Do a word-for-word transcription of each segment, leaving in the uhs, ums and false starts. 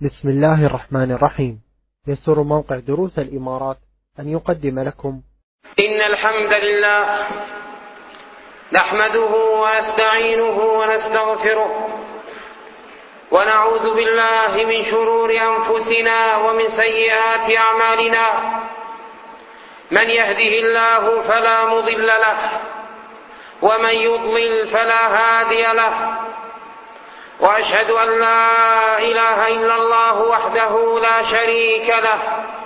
بسم الله الرحمن الرحيم. يسر موقع دروس الإمارات أن يقدم لكم إن الحمد لله نحمده ونستعينه ونستغفره ونعوذ بالله من شرور أنفسنا ومن سيئات أعمالنا. من يهده الله فلا مضل له ومن يضلل فلا هادي له، وأشهد أن لا إله إلا الله وحده لا شريك له،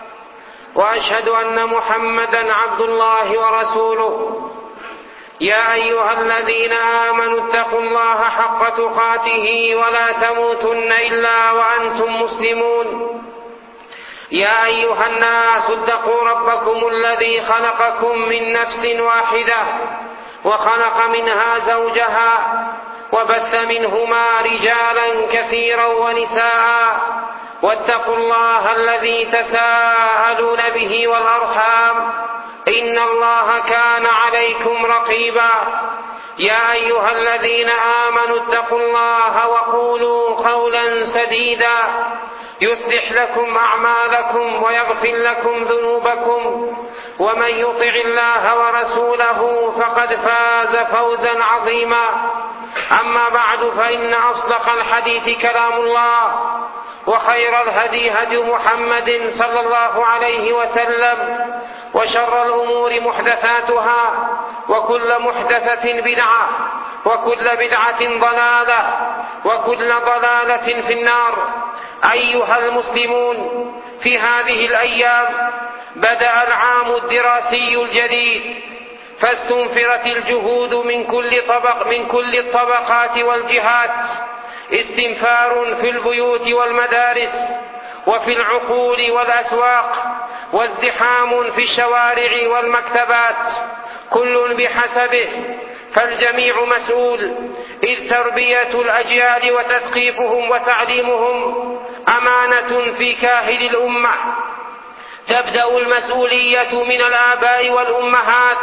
وأشهد أن محمدا عبد الله ورسوله. يا أيها الذين آمنوا اتقوا الله حق تقاته ولا تموتن إلا وأنتم مسلمون. يا أيها الناس اتقوا ربكم الذي خلقكم من نفس واحدة وخلق منها زوجها وبث منهما رجالا كثيرا ونساء، واتقوا الله الذي تساءلون به والأرحام إن الله كان عليكم رقيبا. يا أيها الذين آمنوا اتقوا الله وقولوا قولا سديدا يصلح لكم أعمالكم ويغفر لكم ذنوبكم، ومن يطع الله ورسوله فقد فاز فوزا عظيما. أما بعد، فإن أصدق الحديث كلام الله، وخير الهدي هدي محمد صلى الله عليه وسلم، وشر الأمور محدثاتها، وكل محدثة بدعة، وكل بدعة ضلالة، وكل ضلالة في النار. أيها المسلمون، في هذه الأيام بدأ العام الدراسي الجديد، فاستنفرت الجهود من كل طبق من كل الطبقات والجهات، استنفار في البيوت والمدارس وفي العقول والأسواق، وازدحام في الشوارع والمكتبات، كل بحسبه، فالجميع مسؤول، إذ تربية الأجيال وتثقيفهم وتعليمهم أمانة في كاهل الأمة. تبدأ المسؤولية من الآباء والأمهات،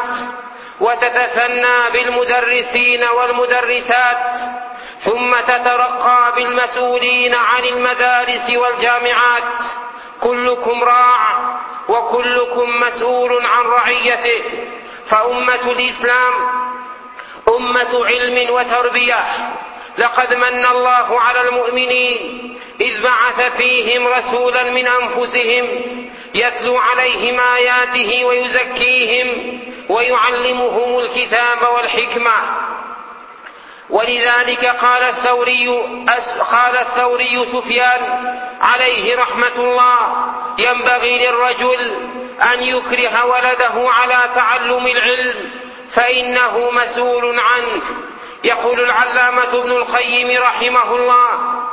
وتتثنى بالمدرسين والمدرسات، ثم تترقى بالمسؤولين عن المدارس والجامعات. كلكم راع وكلكم مسؤول عن رعيته. فأمة الإسلام أمة علم وتربية. لقد من الله على المؤمنين إذ بعث فيهم رسولا من أنفسهم يتلو عليهم آياته ويزكيهم ويعلمهم الكتاب والحكمة. ولذلك قال الثوري قال الثوري سفيان عليه رحمة الله: ينبغي للرجل أن يكره ولده على تعلم العلم فإنه مسؤول عنه. يقول العلامة ابن القيم رحمه الله: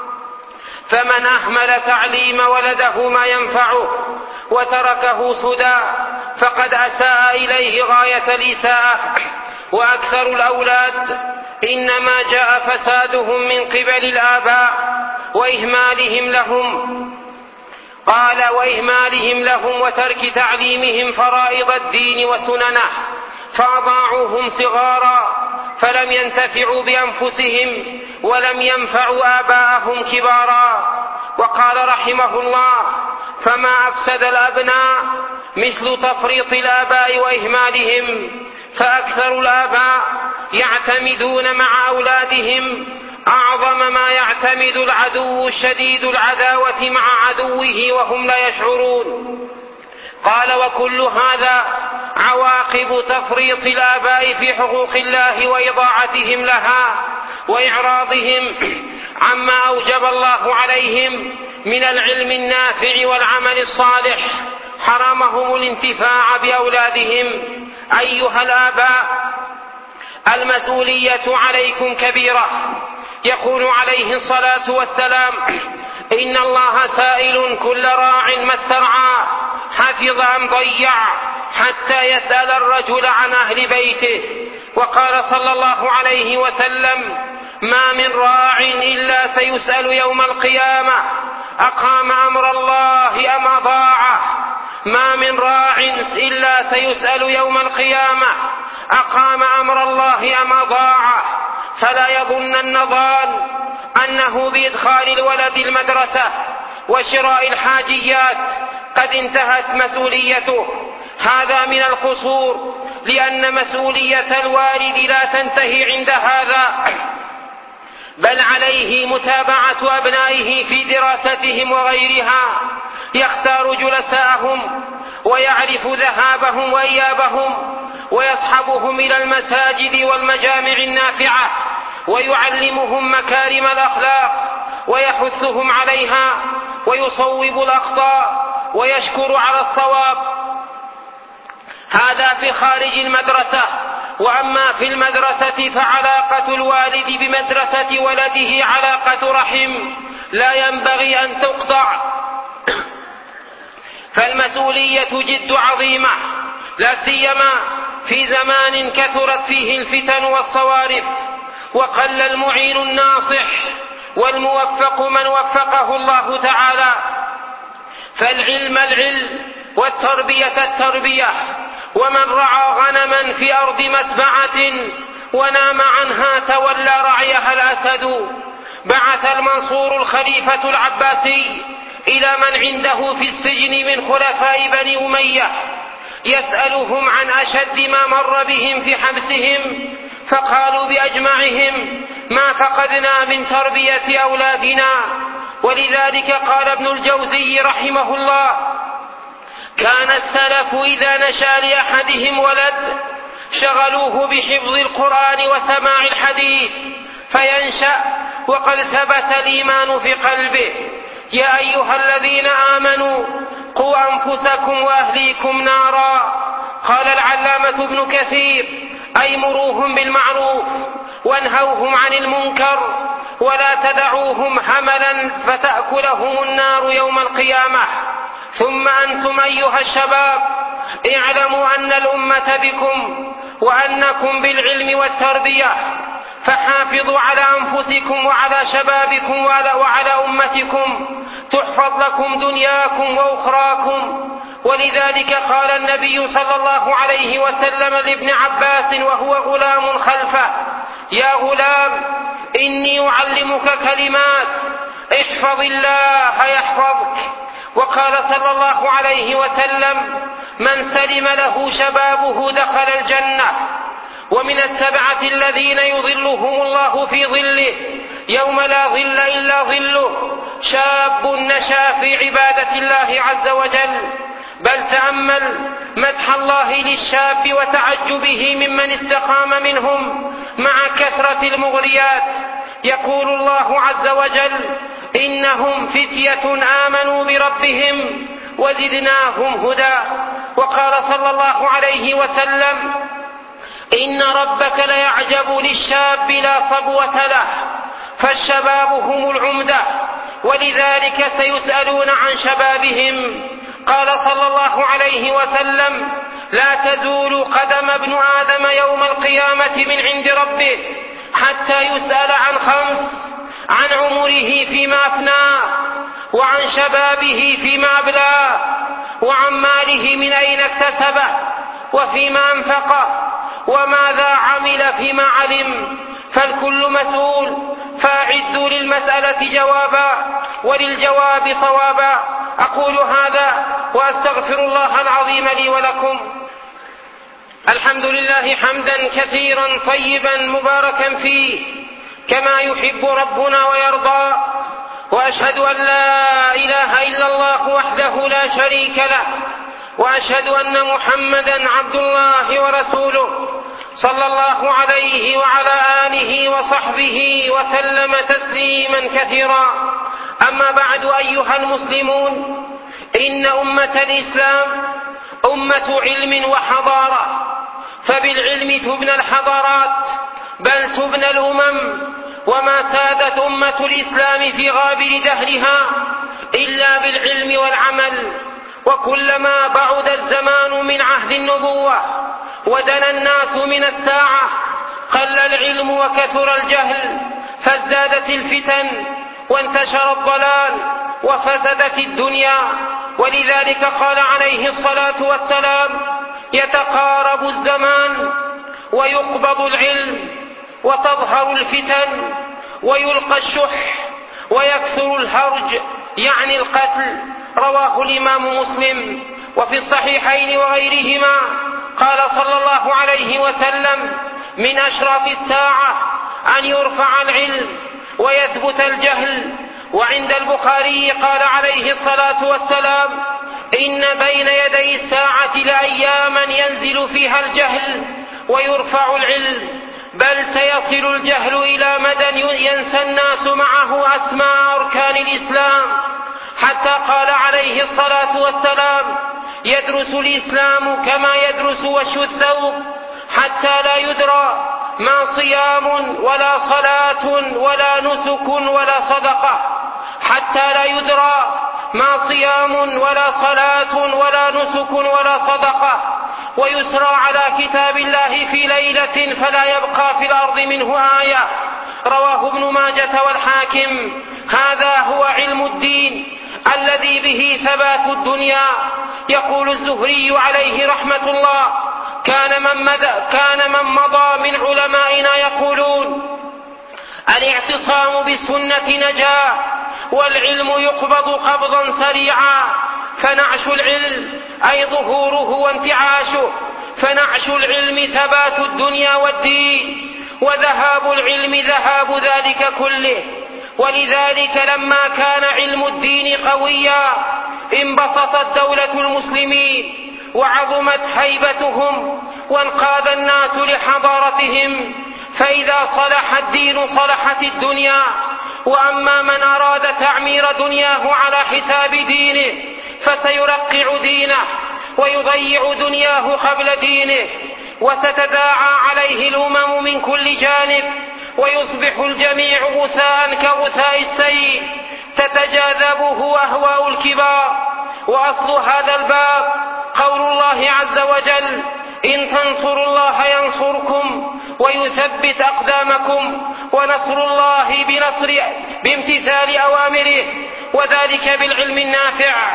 فمن أهمل تعليم ولده ما ينفعه وتركه سدى فقد أساء إليه غاية الإساءة. وأكثر الأولاد إنما جاء فسادهم من قبل الآباء وإهمالهم لهم قال وإهمالهم لهم وترك تعليمهم فرائض الدين وسننه، فأضاعوهم صغارا فلم ينتفعوا بأنفسهم ولم ينفعوا آباءهم كبارا. وقال رحمه الله: فما أفسد الأبناء مثل تفريط الآباء وإهمالهم، فأكثر الآباء يعتمدون مع أولادهم أعظم ما يعتمد العدو الشديد العداوة مع عدوه وهم لا يشعرون. قال: وكل هذا عواقب تفريط الآباء في حقوق الله وإضاعتهم لها وإعراضهم عما أوجب الله عليهم من العلم النافع والعمل الصالح. حرمهم الانتفاع بأولادهم. أيها الآباء، المسؤولية عليكم كبيرة. يقول عليه الصلاة والسلام: إن الله سائل كل راع ما استرعى حفظ أم ضيع حتى يسأل الرجل عن أهل بيته. وقال صلى الله عليه وسلم: ما من راع إلا سيسأل يوم القيامة أقام أمر الله أم أضاعه. ما من راع إلا سيسأل يوم القيامة أقام أمر الله أم أضاعه. فلا يظنن ظان أنه بإدخال الولد المدرسة وشراء الحاجيات قد انتهت مسؤوليته. هذا من القصور، لأن مسؤولية الوالد لا تنتهي عند هذا، بل عليه متابعة أبنائه في دراستهم وغيرها، يختار جلساءهم ويعرف ذهابهم وإيابهم، ويصحبهم إلى المساجد والمجامع النافعة، ويعلمهم مكارم الأخلاق ويحثهم عليها، ويصوب الأخطاء ويشكر على الصواب. هذا في خارج المدرسة. وأما في المدرسة فعلاقة الوالد بمدرسة ولده علاقة رحم لا ينبغي أن تقطع، فالمسؤولية جد عظيمة، لا سيما في زمان كثرت فيه الفتن والصوارف، وقل المعين الناصح والموفق من وفقه الله تعالى. فالعلم العلم والتربية التربية. ومن رعى غنما في أرض مسبعة ونام عنها تولى رعيها الأسد. بعث المنصور الخليفة العباسي إلى من عنده في السجن من خلفاء بني أمية يسألهم عن أشد ما مر بهم في حبسهم، فقالوا بأجمعهم: ما فقدنا من تربية أولادنا. ولذلك قال ابن الجوزي رحمه الله: كان السلف إذا نشأ لأحدهم ولد شغلوه بحفظ القرآن وسماع الحديث فينشأ وقد ثبت الإيمان في قلبه. يا أيها الذين آمنوا قوا أنفسكم وأهليكم نارا. قال العلامة ابن كثير: أي مروهم بالمعروف وانهوهم عن المنكر، ولا تدعوهم هملا فتأكلهم النار يوم القيامة. ثم أنتم أيها الشباب اعلموا أن الأمة بكم وأنكم بالعلم والتربية، فحافظوا على أنفسكم وعلى شبابكم وعلى أمتكم تحفظ لكم دنياكم وأخراكم. ولذلك قال النبي صلى الله عليه وسلم لابن عباس وهو غلام خلفه: يا غلام إني أعلمك كلمات احفظ الله يحفظك. وقال صلى الله عليه وسلم: من سلم له شبابه دخل الجنة. ومن السبعة الذين يظلهم الله في ظله يوم لا ظل إلا ظله: شاب نشأ في عبادة الله عز وجل. بل تأمل مدح الله للشاب وتعجبه ممن استقام منهم مع كثرة المغريات. يقول الله عز وجل: إنهم فتية آمنوا بربهم وزدناهم هدى. وقال صلى الله عليه وسلم: إن ربك ليعجب للشاب لا صبوة له. فالشباب هم العمدة، ولذلك سيسألون عن شبابهم. قال صلى الله عليه وسلم: لا تزول قدم ابن آدم يوم القيامة من عند ربه حتى يسأل عن خمس: عن عمره فيما أفناه، وعن شبابه فيما أبلاه، وعن ماله من أين اكتسبه، وفيما أنفقه، وماذا عمل فيما علم. فالكل مسؤول، فأعدوا للمسألة جوابا وللجواب صوابا. أقول هذا وأستغفر الله العظيم لي ولكم. الحمد لله حمدا كثيرا طيبا مباركا فيه كما يحب ربنا ويرضى. وأشهد أن لا إله إلا الله وحده لا شريك له، وأشهد أن محمدا عبد الله ورسوله صلى الله عليه وعلى آله وصحبه وسلم تسليما كثيرا. أما بعد أيها المسلمون، إن أمة الإسلام أمة علم وحضارة، فبالعلم تبنى الحضارات بل تبنى الأمم. وما سادت أمة الإسلام في غابر دهرها إلا بالعلم والعمل. وكلما بعد الزمان من عهد النبوة ودنا الناس من الساعة قل العلم وكثر الجهل، فازدادت الفتن وانتشر الضلال وفسدت الدنيا. ولذلك قال عليه الصلاة والسلام: يتقارب الزمان ويقبض العلم وتظهر الفتن ويلقى الشح ويكثر الهرج يعني القتل. رواه الإمام مسلم. وفي الصحيحين وغيرهما قال صلى الله عليه وسلم: من أشراط الساعة أن يرفع العلم ويثبت الجهل. وعند البخاري قال عليه الصلاة والسلام: إن بين يدي الساعة لأياما ينزل فيها الجهل ويرفع العلم، بل سيصل الجهل إلى مدى ينسى الناس معه أسماء أركان الإسلام، حتى قال عليه الصلاة والسلام: يدرس الإسلام كما يدرس وش الثوب، حتى لا يدرى ما صيام ولا صلاة ولا نسك ولا صدقة، حتى لا يدرى ما صيام ولا صلاة ولا نسك ولا صدقة، ويسرى على كتاب الله في ليلة فلا يبقى في الأرض منه آية. رواه ابن ماجة والحاكم. هذا هو علم الدين الذي به ثبات الدنيا. يقول الزهري عليه رحمة الله: كان من, كان من مضى من علمائنا يقولون: الاعتصام بالسنة نجاة، والعلم يقبض قبضا سريعا. فنعش العلم أي ظهوره وانتعاشه، فنعش العلم ثبات الدنيا والدين، وذهاب العلم ذهاب ذلك كله. ولذلك لما كان علم الدين قويا انبسطت دولة المسلمين وعظمت هيبتهم وانقاد الناس لحضارتهم، فإذا صلح الدين صلحت الدنيا. وأما من أراد تعمير دنياه على حساب دينه فسيرقع دينه ويضيع دنياه قبل دينه، وستداعى عليه الأمم من كل جانب، ويصبح الجميع غثاء كغثاء السيل تتجاذبه أهواء الكبار. وأصل هذا الباب قول الله عز وجل: إن تنصروا الله ينصركم ويثبت أقدامكم. ونصر الله بنصر بامتثال أوامره، وذلك بالعلم النافع.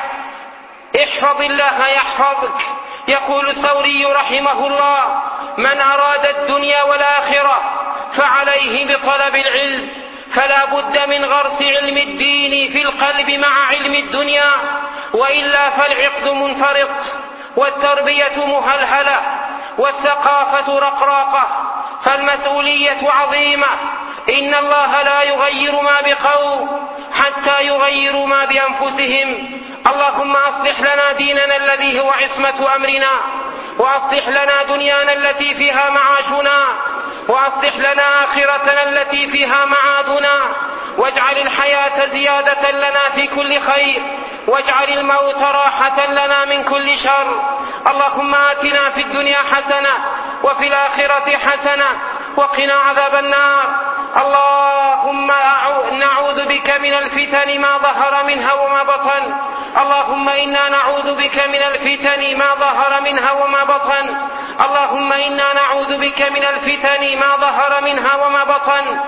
احفظ الله يحفظك. يقول الثوري رحمه الله: من أراد الدنيا والآخرة فعليه بطلب العلم، فلا بد من غرس علم الدين في القلب مع علم الدنيا، وإلا فالعقد منفرط، والتربية مهلهلة، والثقافة رقراقة، فالمسؤولية عظيمة. إن الله لا يغير ما بقوم حتى يغيروا ما بأنفسهم. اللهم أصلح لنا ديننا الذي هو عصمة أمرنا، وأصلح لنا دنيانا التي فيها معاشنا، وأصلح لنا آخرتنا التي فيها معادنا، واجعل الحياة زيادة لنا في كل خير، واجعل الموت راحة لنا من كل شر. اللهم آتنا في الدنيا حسنة وفي الآخرة حسنة وقنا عذاب النار. اللهم نعوذ بك من الفتن ما ظهر منها وما بطن. اللهم إنا نعوذ بك من الفتن ما ظهر منها وما بطن. اللهم إنا نعوذ بك من الفتن ما ظهر منها وما بطن.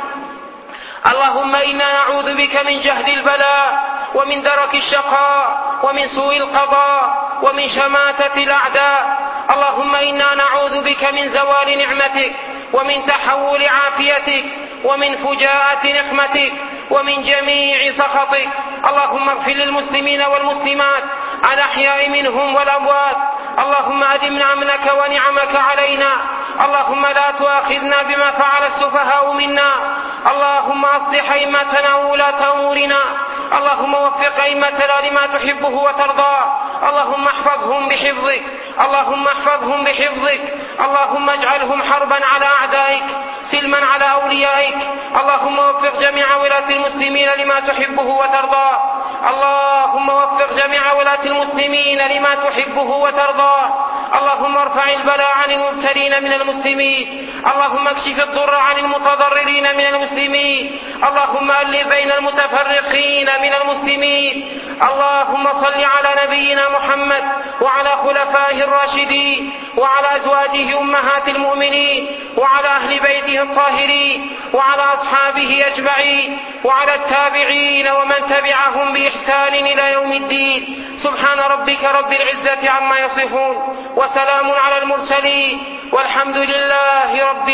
اللهم إنا نعوذ بك من جهد البلاء ومن درك الشقاء ومن سوء القضاء ومن شماتة الأعداء. اللهم إنا نعوذ بك من زوال نعمتك ومن تحول عافيتك ومن فجاءة نقمتك ومن جميع سخطك. اللهم اغفر للمسلمين والمسلمات الأحياء منهم والأموات. اللهم أدمنا أمنك ونعمك علينا. اللهم لا تؤاخذنا بما فعل السفهاء منا. اللهم أصلح أئمتنا وولاة أمورنا. اللهم وفق أئمتنا لما تحبه وترضاه. اللهم احفظهم بحفظك. اللهم احفظهم بحفظك. اللهم اجعلهم حربا على أعدائك سلما على أوليائك. اللهم وفق جميع ولاة المسلمين لما تحبه وترضاه. اللهم وفق جميع ولاة المسلمين لما تحبه وترضاه. اللهم ارفع البلاء عن المبتلين من المسلمين. اللهم اكشف الضر عن المتضررين من المسلمين. اللهم ألف بين المتفرقين من المسلمين. اللهم صل على نبينا محمد وعلى خلفائه الراشدين وعلى أزواجه أمهات المؤمنين وعلى أهل بيته الطاهرين وعلى أصحابه أجمعين وعلى التابعين ومن تبعهم بإحسان إلى يوم الدين. سبحان ربك رب العزة عما يصفون وسلام على المرسلين والحمد لله رب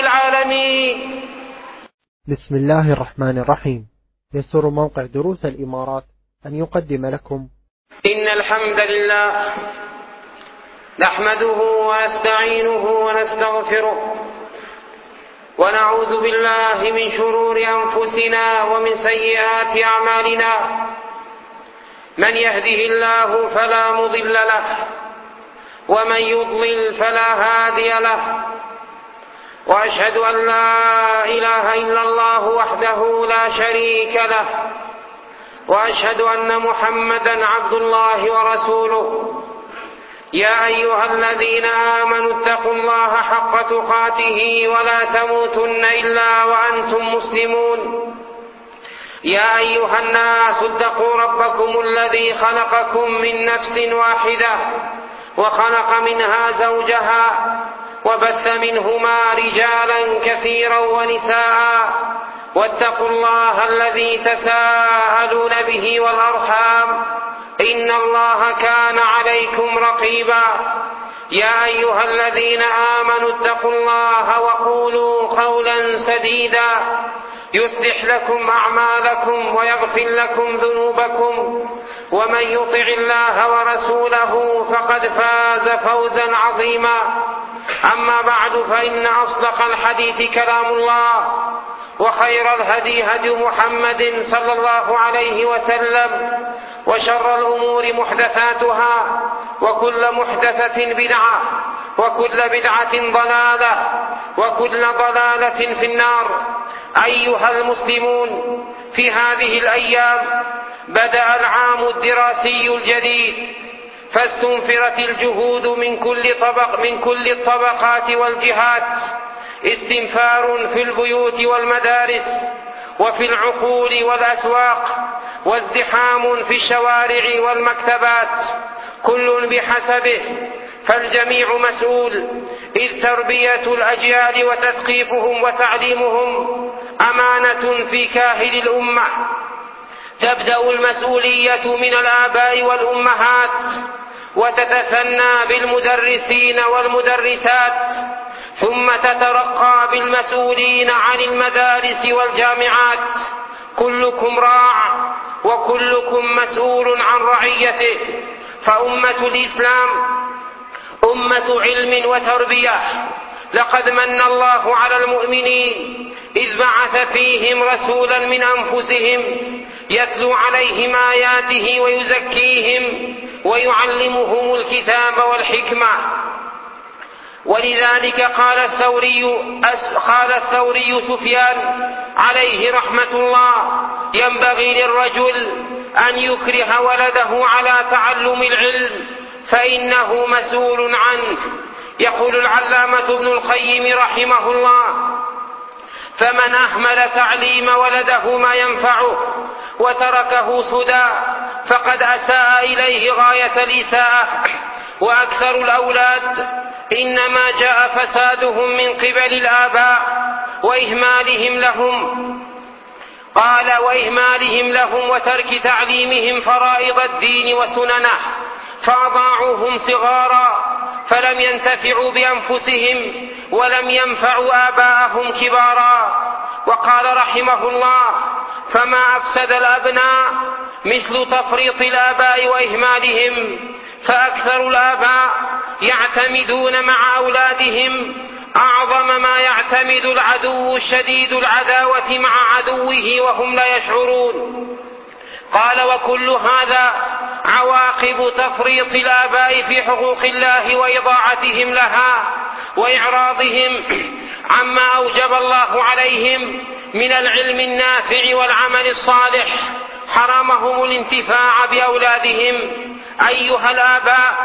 العالمين. بسم الله الرحمن الرحيم. يسر موقع دروس الإمارات أن يقدم لكم. إن الحمد لله نحمده ونستعينه ونستغفره ونعوذ بالله من شرور أنفسنا ومن سيئات أعمالنا. من يهده الله فلا مضل له ومن يضلل فلا هادي له، وأشهد أن لا إله إلا الله وحده لا شريك له، وأشهد أن محمدا عبد الله ورسوله. يا أيها الذين آمنوا اتقوا الله حق تقاته ولا تموتن إلا وأنتم مسلمون. يا أيها الناس اتقوا ربكم الذي خلقكم من نفس واحدة وخلق منها زوجها وبث منهما رجالا كثيرا ونساء، واتقوا الله الذي تساءلون به والأرحام إن الله كان عليكم رقيبا. يا أيها الذين آمنوا اتقوا الله وقولوا قولا سديدا يصلح لكم أعمالكم ويغفر لكم ذنوبكم، ومن يطع الله ورسوله فقد فاز فوزا عظيما. أما بعد، فإن أصدق الحديث كلام الله، وخير الهدي هدي محمد صلى الله عليه وسلم، وشر الأمور محدثاتها، وكل محدثة بدعة، وكل بدعة ضلالة، وكل ضلالة في النار. أيها المسلمون، في هذه الأيام بدأ العام الدراسي الجديد، فاستنفرت الجهود من كل طبق من كل الطبقات والجهات، استنفار في البيوت والمدارس وفي العقول والأسواق، وازدحام في الشوارع والمكتبات، كل بحسبه، فالجميع مسؤول، إذ تربية الأجيال وتثقيفهم وتعليمهم أمانة في كاهل الأمة. تبدأ المسؤولية من الآباء والأمهات، وتتثنى بالمدرسين والمدرسات، ثم تترقى بالمسؤولين عن المدارس والجامعات. كلكم راع وكلكم مسؤول عن رعيته. فأمة الإسلام أمة علم وتربية. لقد من الله على المؤمنين إذ بعث فيهم رسولا من أنفسهم يتلو عليهم آياته ويزكيهم ويعلمهم الكتاب والحكمة. ولذلك قال الثوري قال الثوري سفيان عليه رحمة الله: ينبغي للرجل أن يكره ولده على تعلم العلم فإنه مسؤول عنه. يقول العلامة ابن القيم رحمه الله: فمن أهمل تعليم ولده ما ينفعه وتركه سدى فقد أساء إليه غاية الإساءة. وأكثر الأولاد إنما جاء فسادهم من قبل الآباء وإهمالهم لهم قال وإهمالهم لهم وترك تعليمهم فرائض الدين وسننه، فأضاعوهم صغارا فلم ينتفعوا بأنفسهم ولم ينفعوا آباءهم كبارا. وقال رحمه الله: فما أفسد الأبناء مثل تفريط الآباء وإهمالهم، فأكثر الآباء يعتمدون مع أولادهم أعظم ما يعتمد العدو الشديد العداوة مع عدوه وهم لا يشعرون. قال: وكل هذا عواقب تفريط الآباء في حقوق الله وإضاعتهم لها وإعراضهم عما أوجب الله عليهم من العلم النافع والعمل الصالح. حرمهم الانتفاع بأولادهم. أيها الآباء،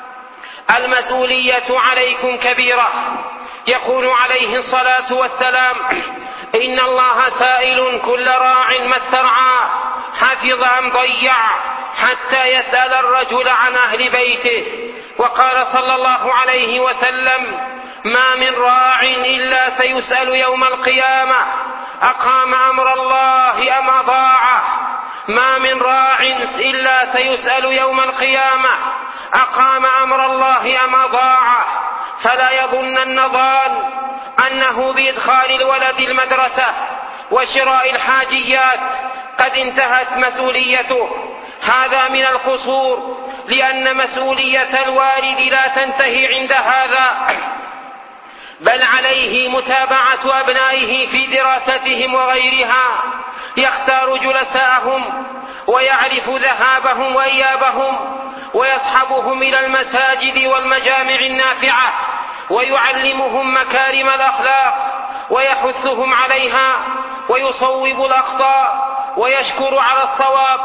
المسؤولية عليكم كبيرة. يقول عليه الصلاة والسلام: إن الله سائل كل راع ما استرعى حفظ أم ضيع حتى يسأل الرجل عن أهل بيته. وقال صلى الله عليه وسلم: ما من راع إلا سيسأل يوم القيامة أقام أمر الله أم أضاعه. ما من راع إلا سيسأل يوم القيامة أقام أمر الله أم أضاعه. فلا يظنن ظان أنه بإدخال الولد المدرسة وشراء الحاجيات قد انتهت مسؤوليته، هذا من القصور، لأن مسؤولية الوالد لا تنتهي عند هذا، بل عليه متابعة أبنائه في دراستهم وغيرها، يختار جلساءهم ويعرف ذهابهم وإيابهم، ويصحبهم إلى المساجد والمجامع النافعة، ويعلمهم مكارم الأخلاق ويحثهم عليها، ويصوب الأخطاء ويشكر على الصواب.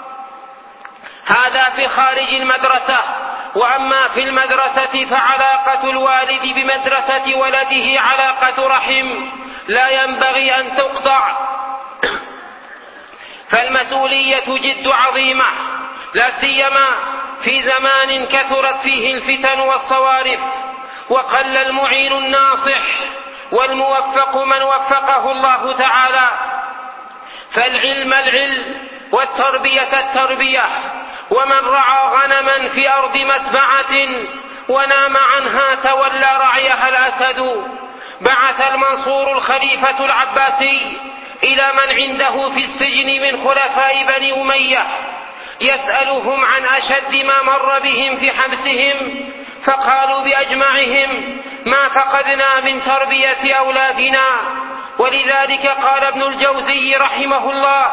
هذا في خارج المدرسة. وأما في المدرسة فعلاقة الوالد بمدرسة ولده علاقة رحم لا ينبغي أن تقطع، فالمسؤولية جد عظيمة، لا سيما في زمان كثرت فيه الفتن والصوارف، وقل المعين الناصح والموفق من وفقه الله تعالى. فالعلم العلم والتربية التربية، ومن رعى غنما في أرض مسبعة ونام عنها تولى رعيها الأسد. بعث المنصور الخليفة العباسي إلى من عنده في السجن من خلفاء بني أمية يسألهم عن أشد ما مر بهم في حبسهم، فقالوا بأجمعهم: ما فقدنا من تربية أولادنا. ولذلك قال ابن الجوزي رحمه الله: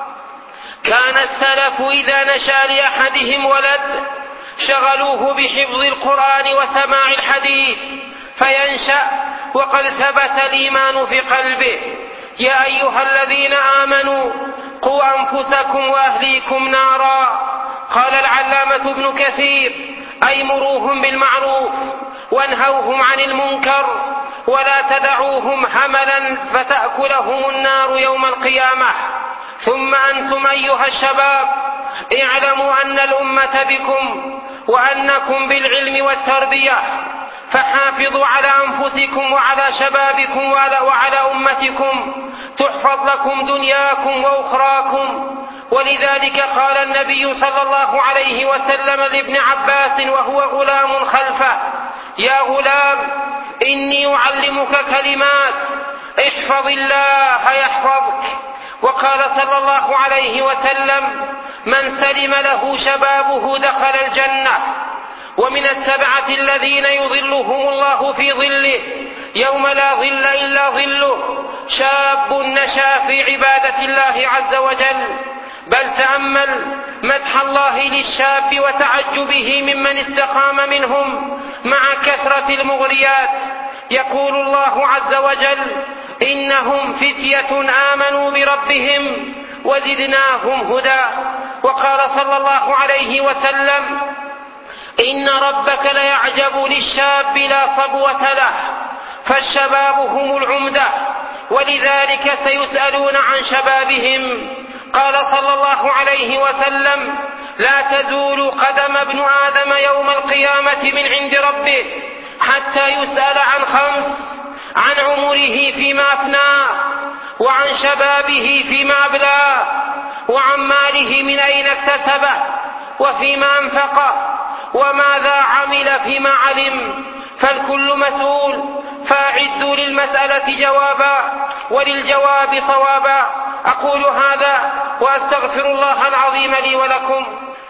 كان السلف إذا نشأ لأحدهم ولد شغلوه بحفظ القرآن وسماع الحديث فينشأ وقد ثبت الإيمان في قلبه. يا أيها الذين آمنوا قوا أنفسكم وأهليكم نارا. قال العلامة ابن كثير: أي مروهم بالمعروف وانهوهم عن المنكر، ولا تدعوهم هملا فتأكلهم النار يوم القيامة. ثم أنتم أيها الشباب اعلموا أن الأمة بكم وأنكم بالعلم والتربية، فحافظوا على أنفسكم وعلى شبابكم وعلى أمتكم تحفظ لكم دنياكم وأخراكم. ولذلك قال النبي صلى الله عليه وسلم لابن عباس وهو غلام خلفه: يا غلام إني أعلمك كلمات احفظ الله يحفظك. وقال صلى الله عليه وسلم: من سلم له شبابه دخل الجنة. ومن السبعة الذين يظلهم الله في ظله يوم لا ظل إلا ظله شاب نشأ في عبادة الله عز وجل. بل تأمل مدح الله للشاب وتعجبه ممن استقام منهم مع كثرة المغريات. يقول الله عز وجل: إنهم فتية آمنوا بربهم وزدناهم هدى. وقال صلى الله عليه وسلم: إن ربك ليعجب للشاب لا صبوة له. فالشباب هم العمدة، ولذلك سيسألون عن شبابهم. قال صلى الله عليه وسلم: لا تزول قدم ابن آدم يوم القيامة من عند ربه حتى يسأل عن خمس: عن عمره فيما أفناه، وعن شبابه فيما أبلاه، وعن ماله من أين اكتسبه، وفيما أنفقه، وماذا عمل فيما علم. فالكل مسؤول، فأعدوا للمسألة جوابا وللجواب صوابا. أقول هذا وأستغفر الله العظيم لي ولكم.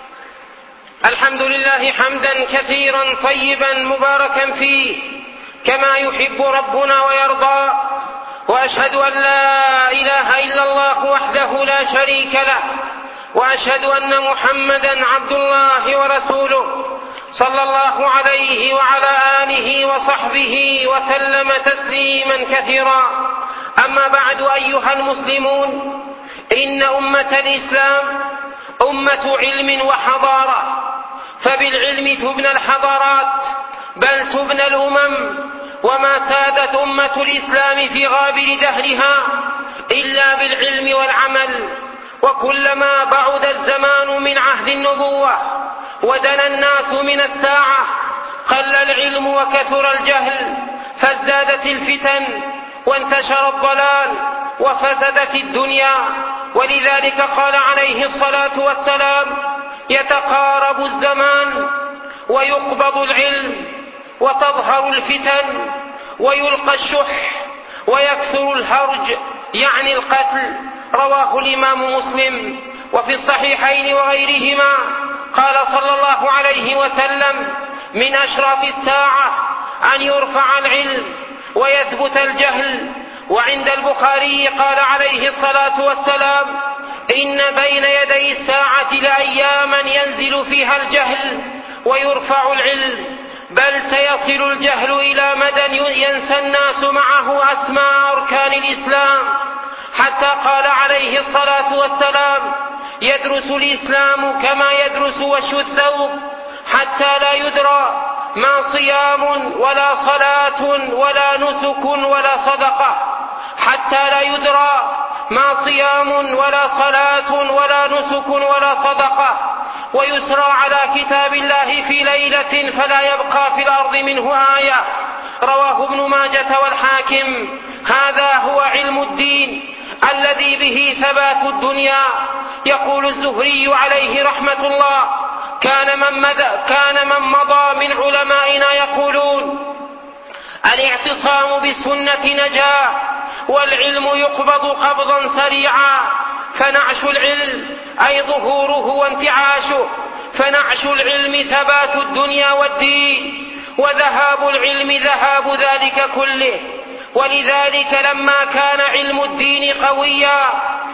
الحمد لله حمدا كثيرا طيبا مباركا فيه كما يحب ربنا ويرضى، وأشهد أن لا إله إلا الله وحده لا شريك له، وأشهد أن محمدا عبد الله ورسوله صلى الله عليه وعلى آله وصحبه وسلم تسليما كثيرا. أما بعد أيها المسلمون، إن أمة الإسلام أمة علم وحضارة، فبالعلم تبنى الحضارات بل تبنى الأمم. وما سادت أمة الإسلام في غابر دهرها إلا بالعلم والعمل. وكلما بعد الزمان من عهد النبوة ودنا الناس من الساعة قل العلم وكثر الجهل، فازدادت الفتن وانتشر الضلال وفسدت الدنيا. ولذلك قال عليه الصلاة والسلام: يتقارب الزمان ويقبض العلم وتظهر الفتن ويلقى الشح ويكثر الهرج يعني القتل. رواه الإمام مسلم. وفي الصحيحين وغيرهما قال صلى الله عليه وسلم: من أشراط الساعة أن يرفع العلم ويثبت الجهل. وعند البخاري قال عليه الصلاة والسلام: إن بين يدي الساعة لأياما ينزل فيها الجهل ويرفع العلم، بل سيصل الجهل إلى مدى ينسى الناس معه أسماء أركان الإسلام، حتى قال عليه الصلاة والسلام: يدرس الإسلام كما يدرس وش الثوب، حتى لا يدرى ما صيام ولا صلاة ولا نسك ولا صدقة، حتى لا يدرى ما صيام ولا صلاة ولا نسك ولا صدقة، ويسرى على كتاب الله في ليلة فلا يبقى في الأرض منه آية. رواه ابن ماجة والحاكم. هذا هو علم الدين الذي به ثبات الدنيا. يقول الزهري عليه رحمة الله: كان من, مدى كان من مضى من علمائنا يقولون: الاعتصام بالسنة نجاة، والعلم يقبض قبضا سريعا. فنعش العلم أي ظهوره وانتعاشه، فنعش العلم ثبات الدنيا والدين، وذهاب العلم ذهاب ذلك كله. ولذلك لما كان علم الدين قويا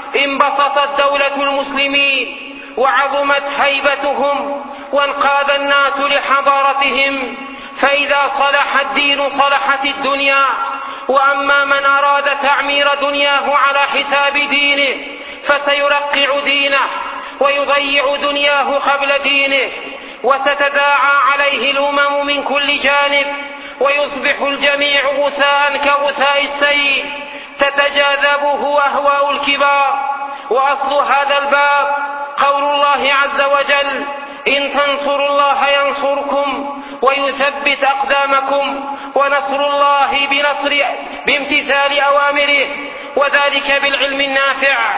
انبسطت دولة المسلمين وعظمت هيبتهم وانقاد الناس لحضارتهم، فإذا صلح الدين صلحت الدنيا. وأما من أراد تعمير دنياه على حساب دينه فسيرقع دينه ويضيع دنياه قبل دينه، وستداعى عليه الأمم من كل جانب، ويصبح الجميع غثاء كغثاء السيل تتجاذبه أهواء الكبار. وأصل هذا الباب قول الله عز وجل: إن تنصروا الله ينصركم ويثبت أقدامكم. ونصر الله بنصر بامتثال أوامره، وذلك بالعلم النافع.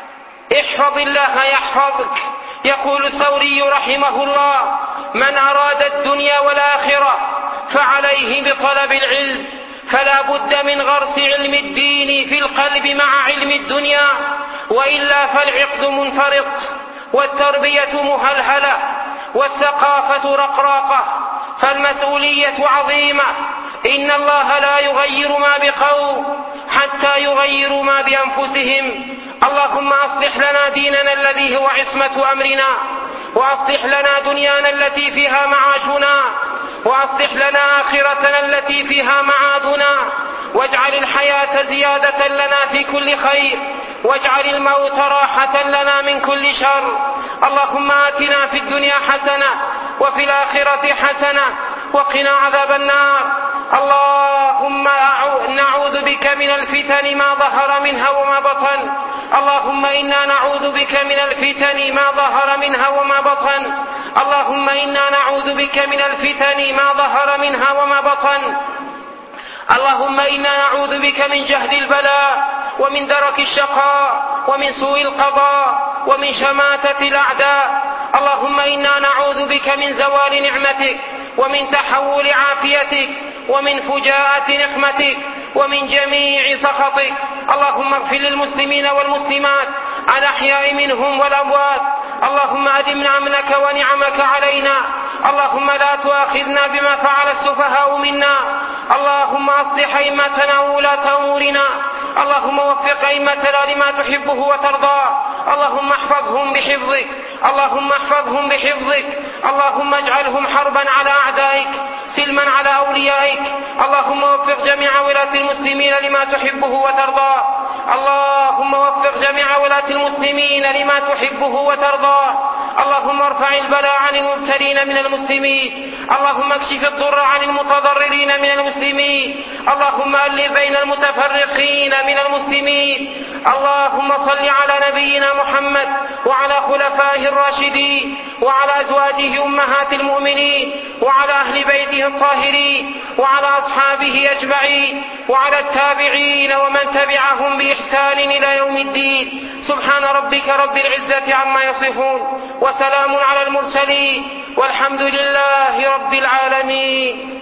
احفظ الله يحفظك. يقول الثوري رحمه الله: من أراد الدنيا والآخرة فعليه بطلب العلم، فلا بد من غرس علم الدين في القلب مع علم الدنيا، وإلا فالعقد منفرط، والتربية مهلهلة، والثقافة رقراقة، فالمسؤولية عظيمة. إن الله لا يغير ما بقوم حتى يغيروا ما بأنفسهم. اللهم أصلح لنا ديننا الذي هو عصمة أمرنا، وأصلح لنا دنيانا التي فيها معاشنا، وأصلح لنا آخرتنا التي فيها معادنا، واجعل الحياة زيادة لنا في كل خير، واجعل الموت راحة لنا من كل شر. اللهم آتنا في الدنيا حسنة وفي الآخرة حسنة وقنا عذاب النار. اللهم نعوذ بك من الفتن ما ظهر منها وما بطن. اللهم إنا نعوذ بك من الفتن ما ظهر منها وما بطن. اللهم إنا نعوذ بك من الفتن ما ظهر منها وما بطن. اللهم إنا نعوذ بك من جهد البلاء ومن درك الشقاء ومن سوء القضاء ومن شماتة الأعداء. اللهم إنا نعوذ بك من زوال نعمتك ومن تحول عافيتك ومن فجاءة نقمتك ومن جميع سخطك. اللهم اغفر للمسلمين والمسلمات الأحياء منهم والأموات. اللهم أدم أمنك ونعمك علينا. اللهم لا تؤاخذنا بما فعل السفهاء منا. اللهم أصلح أئمتنا وولاة أمورنا. اللهم وفق أئمتنا لما تحبه وترضاه. اللهم احفظهم بحفظك. اللهم احفظهم بحفظك. اللهم اجعلهم حربا على أعدائك سلما على أوليائك. اللهم وفق جميع ولاة المسلمين لما تحبه وترضاه. اللهم وفق جميع ولاة المسلمين لما تحبه وترضاه. اللهم ارفع البلاء عن المبتلين من المسلمين. اللهم اكشف الضر عن المتضررين من المسلمين. اللهم ألف بين المتفرقين من المسلمين. اللهم صل على نبينا محمد وعلى خلفائه الراشدين وعلى أزواجه أمهات المؤمنين وعلى أهل بيته الطاهرين وعلى أصحابه أجمعين وعلى التابعين ومن تبعهم بإحسان إلى يوم الدين. سبحان ربك رب العزة عما يصفون، وسلام على المرسلين، والحمد لله رب العالمين.